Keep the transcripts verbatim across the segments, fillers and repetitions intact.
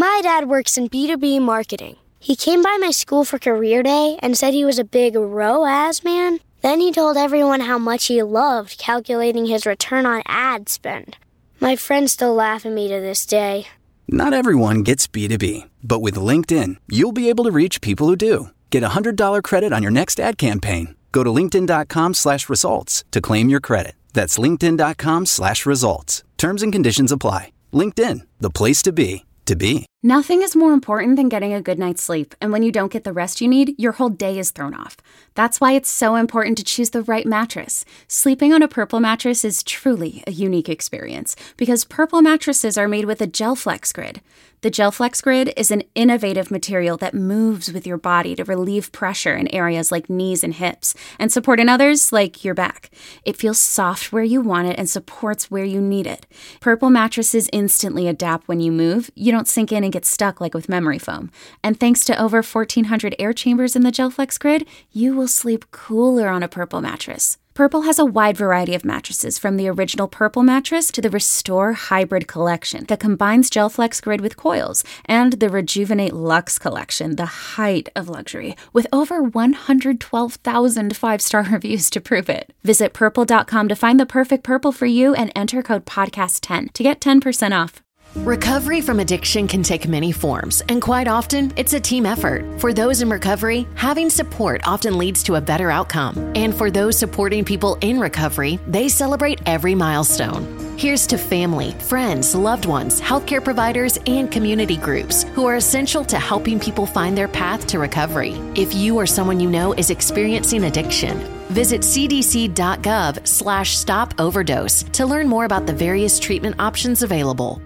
My dad works in B two B marketing. He came by my school for career day and said he was a big R O A S man. Then he told everyone how much he loved calculating his return on ad spend. My friends still laugh at me to this day. Not everyone gets B two B, but with LinkedIn, you'll be able to reach people who do. Get a one hundred dollars credit on your next ad campaign. Go to linkedin.com slash results to claim your credit. That's linkedin.com slash results. Terms and conditions apply. LinkedIn, the place to be, to be. Nothing is more important than getting a good night's sleep, and when you don't get the rest you need, your whole day is thrown off. That's why it's so important to choose the right mattress. Sleeping on a Purple mattress is truly a unique experience, because Purple mattresses are made with a GelFlex Grid. The GelFlex Grid is an innovative material that moves with your body to relieve pressure in areas like knees and hips, and support in others like your back. It feels soft where you want it and supports where you need it. Purple mattresses instantly adapt when you move. You don't sink in and get stuck like with memory foam. And thanks to over fourteen hundred air chambers in the GelFlex Grid, you will sleep cooler on a Purple mattress. Purple has a wide variety of mattresses, from the original Purple mattress to the Restore Hybrid collection that combines GelFlex Grid with coils, and the Rejuvenate Luxe collection, the height of luxury, with over one hundred twelve thousand five-star reviews to prove it. Visit purple dot com to find the perfect Purple for you and enter code podcast ten to get ten percent off. Recovery from addiction can take many forms, and quite often, it's a team effort. For those in recovery, having support often leads to a better outcome. And for those supporting people in recovery, they celebrate every milestone. Here's to family, friends, loved ones, healthcare providers, and community groups who are essential to helping people find their path to recovery. If you or someone you know is experiencing addiction, visit cdc.gov slash stop overdose to learn more about the various treatment options available.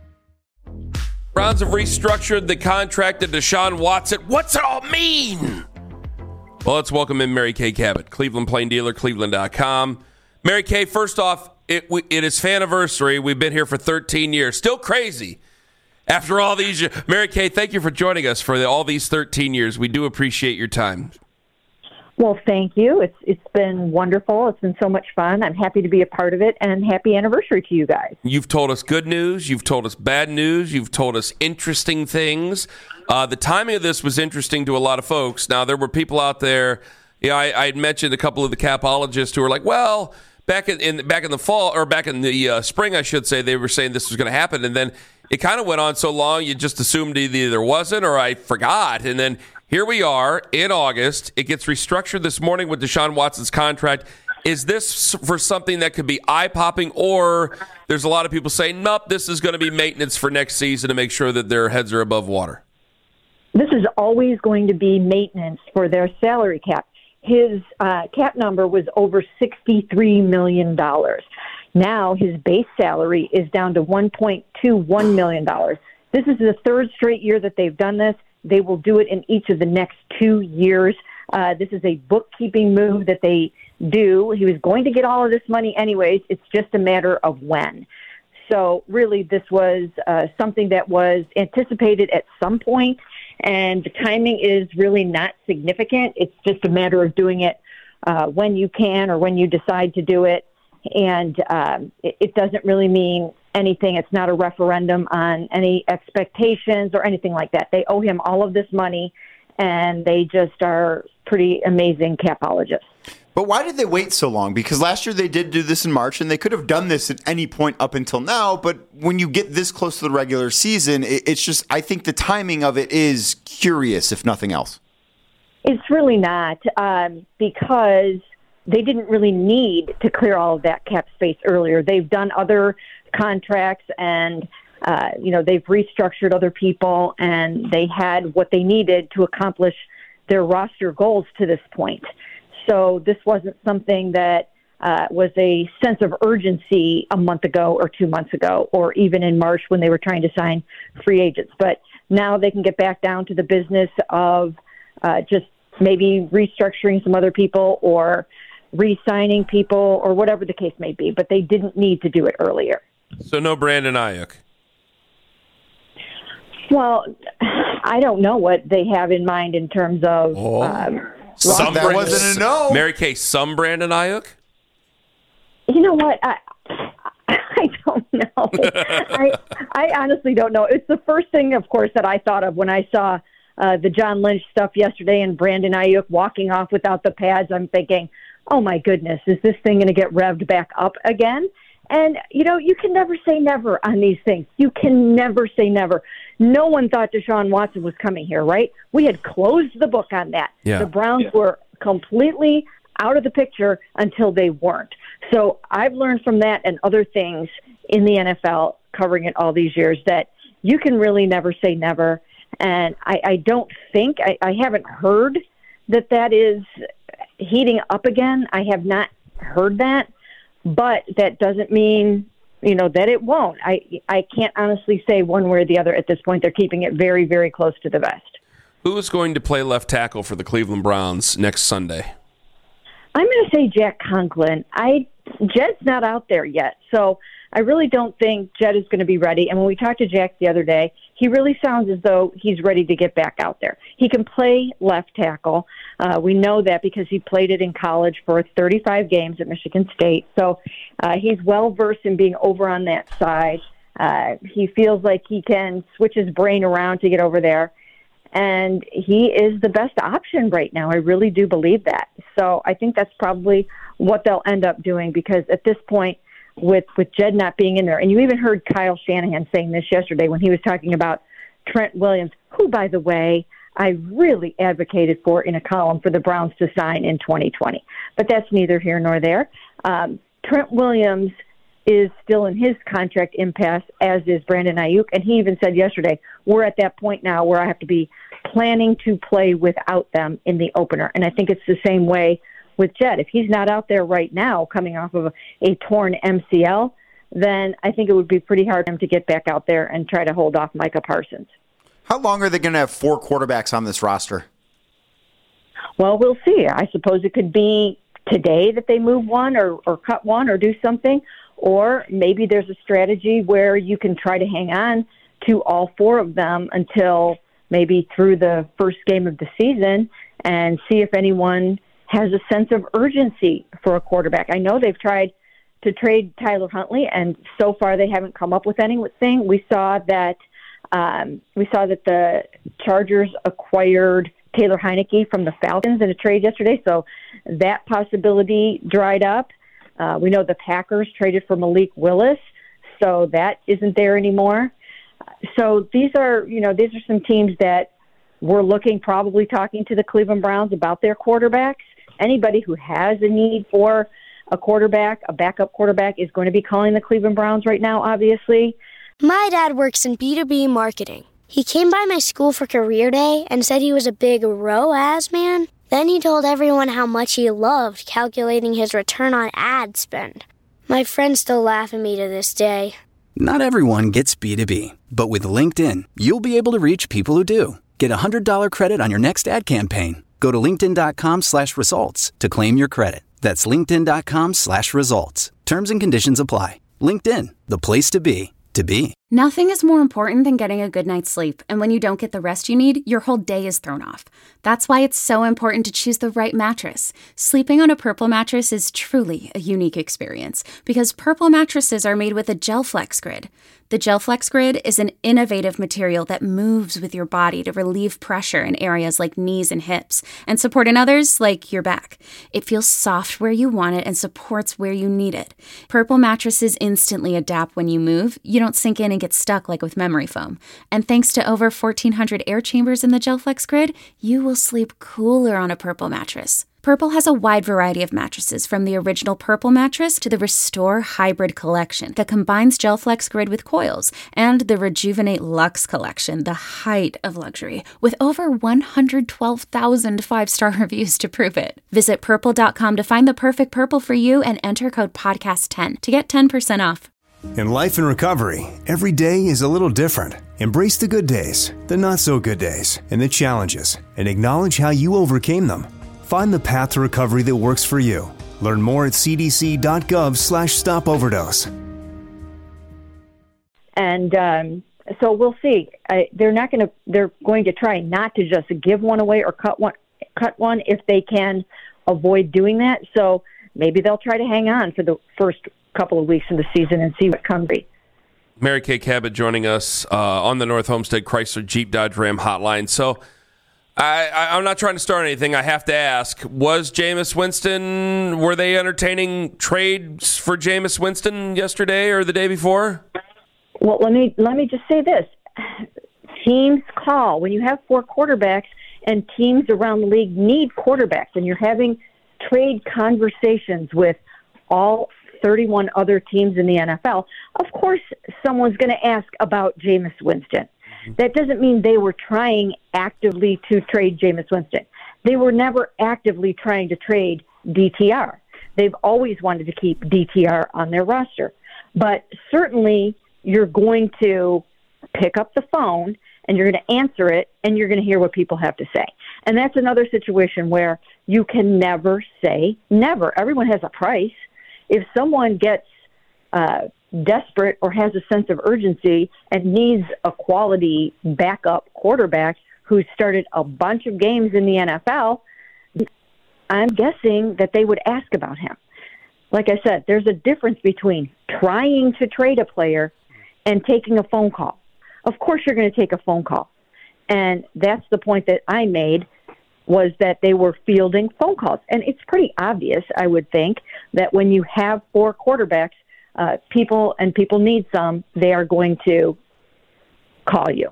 Browns have restructured the contract to Deshaun Watson. What's it all mean? Well, let's welcome in Mary Kay Cabot, Cleveland Plain Dealer, cleveland dot com. Mary Kay, first off, it, it is faniversary. We've been here for thirteen years. Still crazy after all these years. Mary Kay, thank you for joining us for the, all these thirteen years. We do appreciate your time. Well, thank you. It's It's been wonderful. It's been so much fun. I'm happy to be a part of it, and happy anniversary to you guys. You've told us good news. You've told us bad news. You've told us interesting things. Uh, the timing of this was interesting to a lot of folks. Now, there were people out there, you know, I, I had mentioned a couple of the capologists who were like, well, back in, in back in the fall, or back in the uh, spring, I should say, they were saying this was going to happen. And then it kind of went on so long, you just assumed either there wasn't or I forgot. And then here we are in August. It gets restructured this morning with Deshaun Watson's contract. Is this for something that could be eye-popping, or there's a lot of people saying, nope, this is going to be maintenance for next season to make sure that their heads are above water? This is always going to be maintenance for their salary cap. His uh, cap number was over sixty-three million dollars. Now his base salary is down to one point two one million dollars. This is the third straight year that they've done this. They will do it in each of the next two years. Uh, this is a bookkeeping move that they do. He was going to get all of this money anyways. It's just a matter of when. So really, this was uh, something that was anticipated at some point, and the timing is really not significant. It's just a matter of doing it uh, when you can or when you decide to do it. And um, it, it doesn't really mean anything. It's not a referendum on any expectations or anything like that. They owe him all of this money, and they just are pretty amazing capologists. But why did they wait so long? Because last year they did do this in March, and they could have done this at any point up until now. But when you get this close to the regular season, it, it's just, I think the timing of it is curious, if nothing else. It's really not, um, because they didn't really need to clear all of that cap space earlier. They've done other contracts, and uh, you know, they've restructured other people, and they had what they needed to accomplish their roster goals to this point. So this wasn't something that uh, was a sense of urgency a month ago or two months ago, or even in March when they were trying to sign free agents. But now they can get back down to the business of uh, just maybe restructuring some other people or re-signing people or whatever the case may be. But they didn't need to do it earlier. So no Brandon Ayuk. Well, I don't know what they have in mind in terms of... Oh. Um, Some that Brandon, wasn't a no. Mary Kay, some Brandon Ayuk? You know what? I, I don't know. know. I I honestly don't know. It's the first thing, of course, that I thought of when I saw uh, the John Lynch stuff yesterday and Brandon Ayuk walking off without the pads. I'm thinking, oh, my goodness, is this thing going to get revved back up again? And, you know, you can never say never on these things. You can never say never. No one thought Deshaun Watson was coming here, right? We had closed the book on that. Yeah. The Browns yeah. were completely out of the picture until they weren't. So I've learned from that and other things in the N F L, covering it all these years, that you can really never say never. And I, I don't think, I, I haven't heard that that is heating up again. I have not heard that, but that doesn't mean, you know, that it won't. I, I can't honestly say one way or the other at this point. They're keeping it very, very close to the vest. Who is going to play left tackle for the Cleveland Browns next Sunday? I'm going to say Jack Conklin. I Jed's not out there yet, so I really don't think Jed is going to be ready. And when we talked to Jack the other day, he really sounds as though he's ready to get back out there. He can play left tackle. Uh, we know that because he played it in college for thirty-five games at Michigan State. So uh, he's well-versed in being over on that side. Uh, he feels like he can switch his brain around to get over there. And he is the best option right now. I really do believe that. So I think that's probably what they'll end up doing, because at this point, with, with Jed not being in there, and you even heard Kyle Shanahan saying this yesterday when he was talking about Trent Williams, who, by the way, I really advocated for in a column for the Browns to sign in twenty twenty. But that's neither here nor there. Um, Trent Williams is still in his contract impasse, as is Brandon Ayuk. And he even said yesterday, we're at that point now where I have to be planning to play without them in the opener. And I think it's the same way with Jed. If he's not out there right now coming off of a, a torn M C L, then I think it would be pretty hard for him to get back out there and try to hold off Micah Parsons. How long are they going to have four quarterbacks on this roster? Well, we'll see. I suppose it could be today that they move one or, or cut one or do something. Or maybe there's a strategy where you can try to hang on to all four of them until maybe through the first game of the season and see if anyone has a sense of urgency for a quarterback. I know they've tried to trade Tyler Huntley, and so far they haven't come up with anything. We saw that um, we saw that the Chargers acquired Taylor Heineke from the Falcons in a trade yesterday, so that possibility dried up. Uh, we know the Packers traded for Malik Willis, so that isn't there anymore. So these are, you know, these are some teams that we're looking, probably talking to the Cleveland Browns about their quarterbacks. Anybody who has a need for a quarterback, a backup quarterback, is going to be calling the Cleveland Browns right now, obviously. My dad works in B two B marketing. He came by my school for career day and said he was a big R O A S man. Then he told everyone how much he loved calculating his return on ad spend. My friends still laugh at me to this day. Not everyone gets B two B, but with LinkedIn, you'll be able to reach people who do. Get a one hundred dollars credit on your next ad campaign. Go to linkedin.com slash results to claim your credit. That's linkedin.com slash results. Terms and conditions apply. LinkedIn, the place to be, to be. Nothing is more important than getting a good night's sleep, and when you don't get the rest you need, your whole day is thrown off. That's why it's so important to choose the right mattress. Sleeping on a Purple mattress is truly a unique experience, because Purple mattresses are made with a GelFlex Grid. The GelFlex Grid is an innovative material that moves with your body to relieve pressure in areas like knees and hips, and support in others like your back. It feels soft where you want it and supports where you need it. Purple mattresses instantly adapt when you move. You don't sink in and get stuck like with memory foam. And thanks to over fourteen hundred air chambers in the GelFlex Grid, you will sleep cooler on a Purple mattress. Purple has a wide variety of mattresses, from the original Purple mattress to the Restore Hybrid collection that combines GelFlex Grid with coils, and the Rejuvenate Luxe collection, the height of luxury, with over one hundred twelve thousand five-star reviews to prove it. Visit purple dot com to find the perfect Purple for you and enter code podcast ten to get ten percent off. In life and recovery, every day is a little different. Embrace the good days, the not-so-good days, and the challenges, and acknowledge how you overcame them. Find the path to recovery that works for you. Learn more at cdc.gov slash stop overdose. And um, so we'll see. I, they're not going to. They're going to try not to just give one away or cut one. Cut one if they can avoid doing that. So maybe they'll try to hang on for the first couple of weeks of the season and see what comes. Mary Kay Cabot joining us uh, on the North Homestead Chrysler Jeep Dodge Ram hotline. So I, I, I'm not trying to start anything. I have to ask, was Jameis Winston, were they entertaining trades for Jameis Winston yesterday or the day before? Well, let me let me just say this. Teams call. When you have four quarterbacks and teams around the league need quarterbacks, and you're having trade conversations with all thirty-one other teams in the N F L, of course someone's going to ask about Jameis Winston. That doesn't mean they were trying actively to trade Jameis Winston. They were never actively trying to trade D T R. They've always wanted to keep D T R on their roster. But certainly you're going to pick up the phone and you're going to answer it and you're going to hear what people have to say. And that's another situation where you can never say never. Everyone has a price. If someone gets uh, desperate or has a sense of urgency and needs a quality backup quarterback who's started a bunch of games in the N F L, I'm guessing that they would ask about him. Like I said, there's a difference between trying to trade a player and taking a phone call. Of course you're going to take a phone call. And that's the point that I made, was that they were fielding phone calls. And it's pretty obvious, I would think, that when you have four quarterbacks, uh, people and people need some, they are going to call you.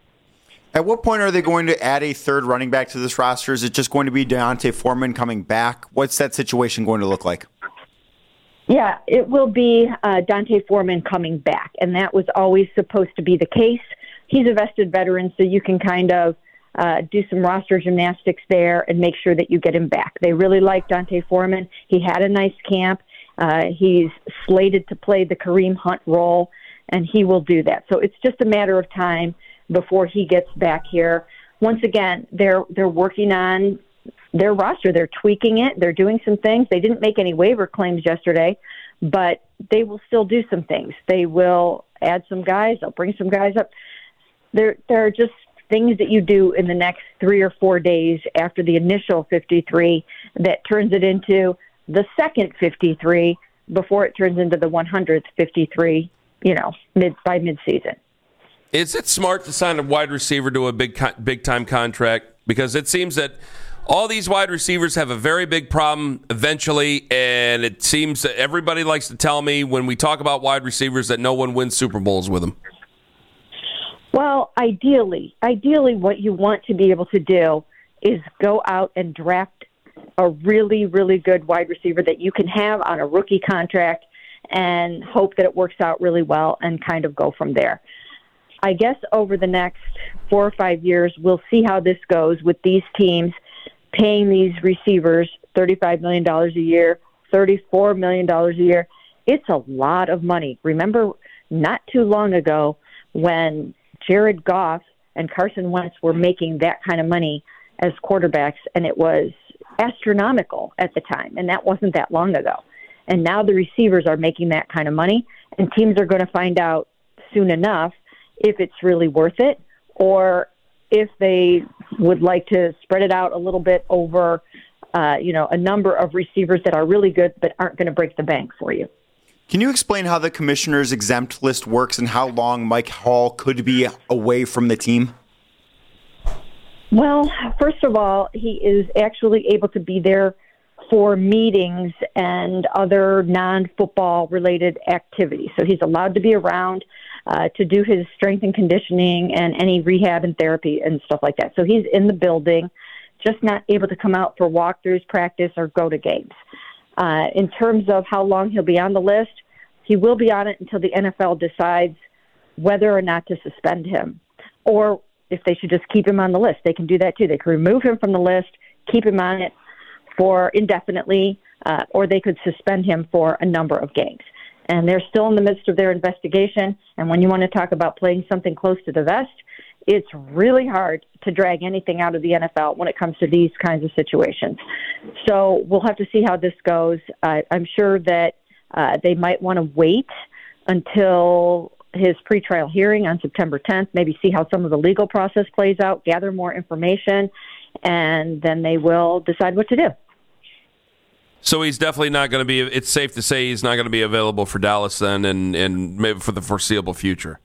At what point are they going to add a third running back to this roster? Is it just going to be D'Onta Foreman coming back? What's that situation going to look like? Yeah, it will be uh, D'Onta Foreman coming back, and that was always supposed to be the case. He's a vested veteran, so you can kind of Uh, do some roster gymnastics there and make sure that you get him back. They really like D'Onta Foreman. He had a nice camp. Uh, he's slated to play the Kareem Hunt role, and he will do that. So it's just a matter of time before he gets back here. Once again, they're they're working on their roster. They're tweaking it. They're doing some things. They didn't make any waiver claims yesterday, but they will still do some things. They will add some guys. They'll bring some guys up. There, there are just things that you do in the next three or four days after the initial fifty-three that turns it into the second fifty-three before it turns into the one hundredth fifty-three, you know, mid by mid-season. Is it smart to sign a wide receiver to a big big time contract? Because it seems that all these wide receivers have a very big problem eventually, and it seems that everybody likes to tell me when we talk about wide receivers that no one wins Super Bowls with them. Well, ideally, ideally what you want to be able to do is go out and draft a really, really good wide receiver that you can have on a rookie contract and hope that it works out really well and kind of go from there. I guess over the next four or five years, we'll see how this goes with these teams paying these receivers thirty-five million dollars a year, thirty-four million dollars a year. It's a lot of money. Remember, not too long ago when Jared Goff and Carson Wentz were making that kind of money as quarterbacks, and it was astronomical at the time, and that wasn't that long ago. And now the receivers are making that kind of money, and teams are going to find out soon enough if it's really worth it or if they would like to spread it out a little bit over, uh, you know, a number of receivers that are really good but aren't going to break the bank for you. Can you explain how the commissioner's exempt list works and how long Mike Hall could be away from the team? Well, first of all, he is actually able to be there for meetings and other non-football related activities. So he's allowed to be around uh, to do his strength and conditioning and any rehab and therapy and stuff like that. So he's in the building, just not able to come out for walkthroughs, practice, or go to games. Uh, in terms of how long he'll be on the list, he will be on it until the N F L decides whether or not to suspend him, or if they should just keep him on the list. They can do that too. They can remove him from the list, keep him on it for indefinitely, uh, or they could suspend him for a number of games. And they're still in the midst of their investigation. And when you want to talk about playing something close to the vest, it's really hard to drag anything out of the N F L when it comes to these kinds of situations. So we'll have to see how this goes. Uh, I'm sure that uh, they might want to wait until his pretrial hearing on September tenth, maybe see how some of the legal process plays out, gather more information, and then they will decide what to do. So he's definitely not going to be. It's safe to say he's not going to be available for Dallas then, and, and maybe for the foreseeable future.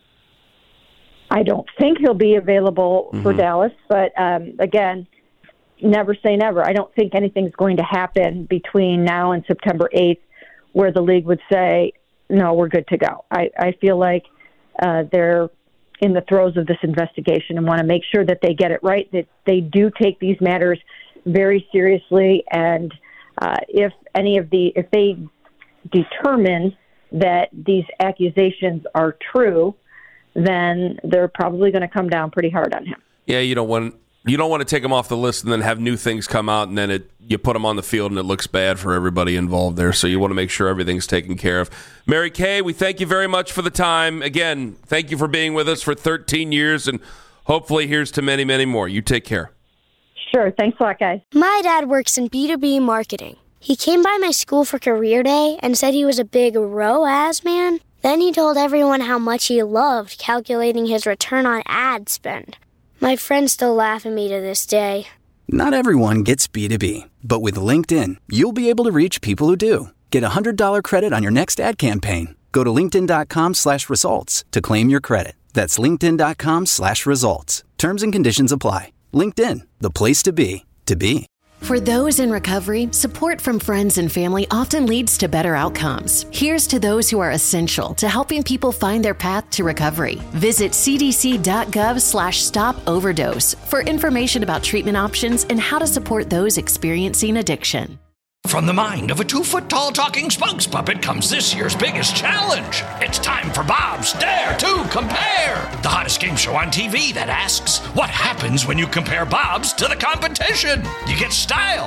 I don't think he'll be available mm-hmm. for Dallas, but um, again, never say never. I don't think anything's going to happen between now and September eighth where the league would say, no, we're good to go. I, I feel like uh, they're in the throes of this investigation and want to make sure that they get it right, that they do take these matters very seriously. And uh, if any of the, if they determine that these accusations are true, then they're probably going to come down pretty hard on him. Yeah, you don't want you don't want to take him off the list and then have new things come out, and then it you put him on the field and it looks bad for everybody involved there. So you want to make sure everything's taken care of. Mary Kay, we thank you very much for the time. Again, thank you for being with us for thirteen years, and hopefully here's to many, many more. You take care. Sure. Thanks a lot, guys. My dad works in B two B marketing. He came by my school for career day and said he was a big R O A S man. Then he told everyone how much he loved calculating his return on ad spend. My friends still laugh at me to this day. Not everyone gets B two B, but with LinkedIn, you'll be able to reach people who do. Get a one hundred dollars credit on your next ad campaign. Go to linkedin.com slash results to claim your credit. That's linkedin.com slash results. Terms and conditions apply. LinkedIn, the place to be, to be. For those in recovery, support from friends and family often leads to better outcomes. Here's to those who are essential to helping people find their path to recovery. Visit cdc.gov slash stop overdose for information about treatment options and how to support those experiencing addiction. From the mind of a two-foot-tall talking spokes puppet comes this year's biggest challenge. It's time for Bob's Dare to Compare, the hottest game show on T V that asks, what happens when you compare Bob's to the competition? You get style.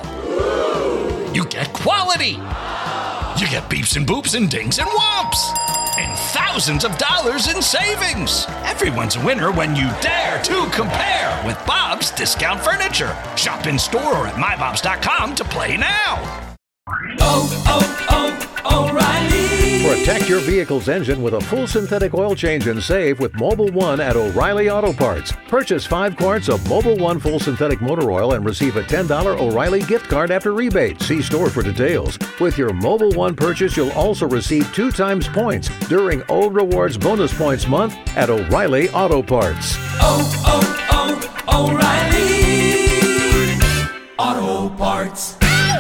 You get quality. You get beeps and boops and dings and whomps. And thousands of dollars in savings. Everyone's a winner when you dare to compare with Bob's Discount Furniture. Shop in store or at my bobs dot com to play now. Oh, oh, oh, O'Reilly. Protect your vehicle's engine with a full synthetic oil change and save with Mobil one at O'Reilly Auto Parts. Purchase five quarts of Mobil one full synthetic motor oil and receive a ten dollars O'Reilly gift card after rebate. See store for details. With your Mobil one purchase, you'll also receive two times points during O Rewards Bonus Points Month at O'Reilly Auto Parts. Oh, oh, oh, O'Reilly Auto Parts.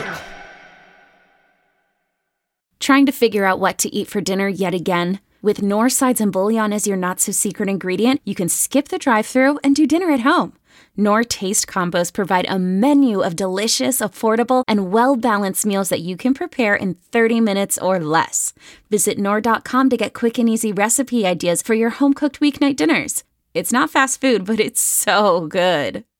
Trying to figure out what to eat for dinner yet again? With Knorr sides and bouillon as your not-so-secret ingredient, you can skip the drive-thru and do dinner at home. Knorr Taste Combos provide a menu of delicious, affordable, and well-balanced meals that you can prepare in thirty minutes or less. Visit Knorr dot com to get quick and easy recipe ideas for your home-cooked weeknight dinners. It's not fast food, but it's so good.